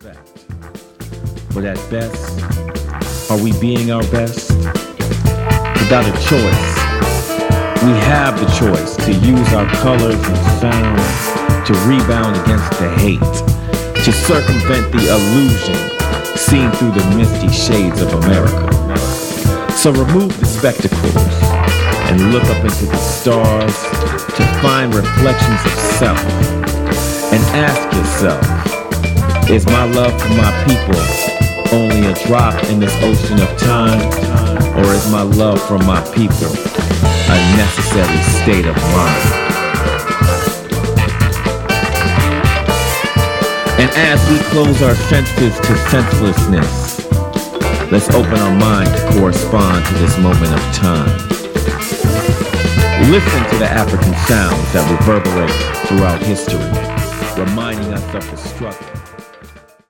perfect, but at best, are we being our best? Without a choice, we have the choice to use our colors and sounds to rebound against the hate, to circumvent the illusion seen through the misty shades of America. So remove the spectacles and look up into the stars to find reflections of self, and ask yourself, is my love for my people only a drop in this ocean of time, or is my love for my people a necessary state of mind? And as we close our senses to senselessness, let's open our mind to correspond to this moment of time. Listen to the African sounds that reverberate throughout history, reminding us of the struggle.